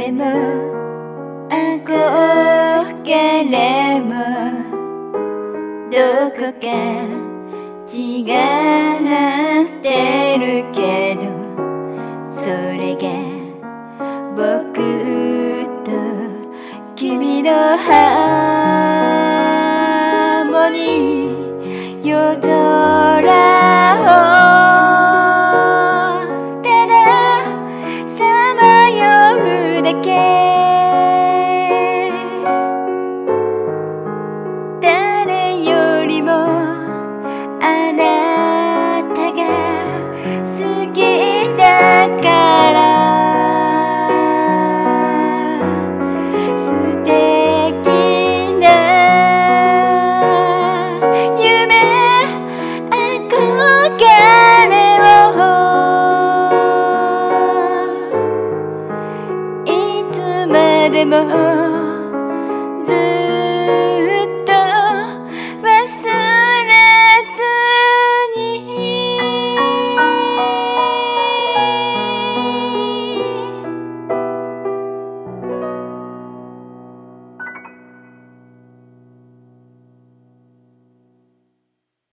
れも憧れもどこか違ってるけど、それが僕と君のハーモニー。夜空をたださまようだけ、誰よりもあなたが好きだから、素敵な夢憧れをいつまでも